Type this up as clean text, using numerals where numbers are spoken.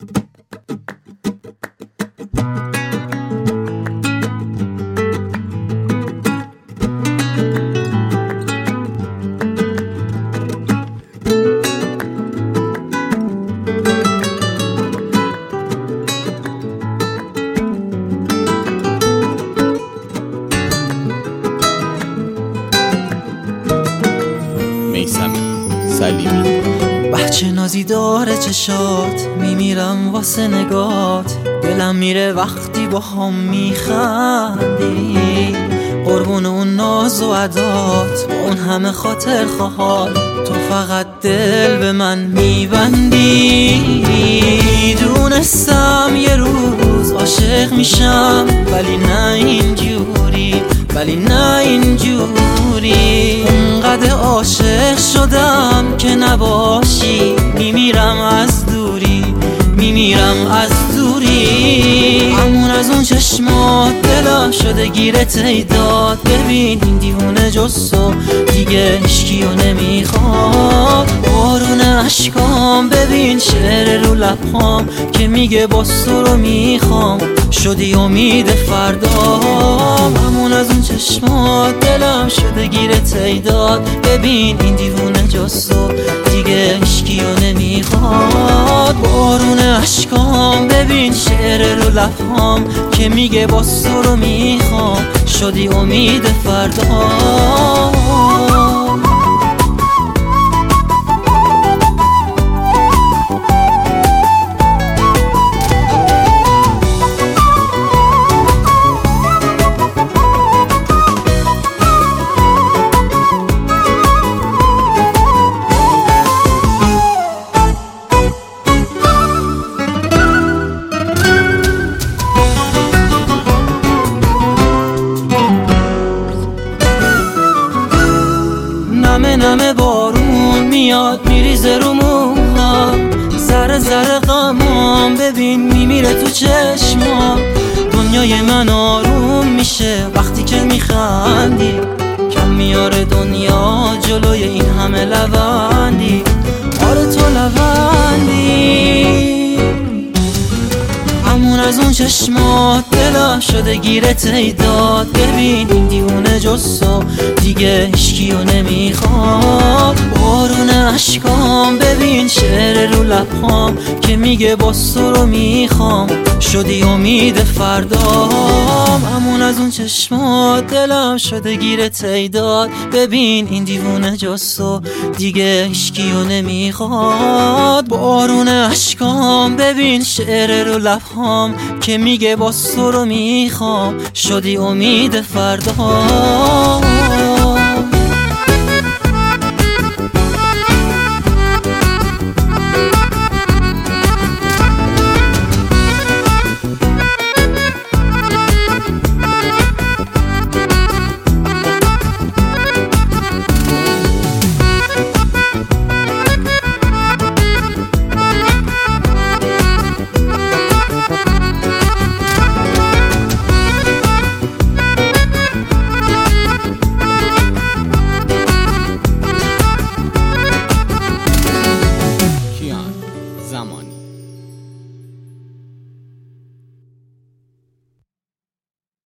سلیمی. بچه نازی داره چشات، میمیرم واسه نگات، دلم میره وقتی با هم میخندی، قربون اون ناز و عدات، با اون همه خاطر خواهات، تو فقط دل به من میبندی. دونستم یه روز عاشق میشم، ولی نه اینجوری، ولی نه اینجوری. اونقدر عاشق شدم که نباشی، میمیرم از دوری، میمیرم از دوری. همون از اون چشمات دلم شده گیره تیداد، ببین این دیوونه جستو دیگه هیچکیو نمیخواد. بارون اشکام ببین شعر رو لبهام که میگه باز تو رو میخوام، شدی امید فردام. همون از اون چشمات دلم شده گیره تیداد، ببین این دیوونه جستو دیگه هیچکیو نمیخواد. بارون اشکام ببین شعر رو لبهام که میگه باز تو رو میخوام، شدی امید فردام. نمه بارون میاد میریزه رو موهام، ذره ذره غمام ببین میمیره تو چشمام. دنیای من آروم میشه وقتی که میخندی، کم میاره دنیا جلوی این همه لبندی. آره تو لبندی. همون از اون چشمات دلم شده گیره تیداد، ببین این دیوونه جستو دیگه هیچکیو نمیخواد. بارون اشکام ببین شعر رو لبهام که میگه باز تو رو میخوام، شدی امید فردام. همون از اون چشمات دلم شده گیره تیداد، ببین این دیوونه جستو دیگه هیچکیو نمیخواد. بارون اشکام ببین شعر رو لبهام که میگه باز تو رو میخوام، شدی امید فردام.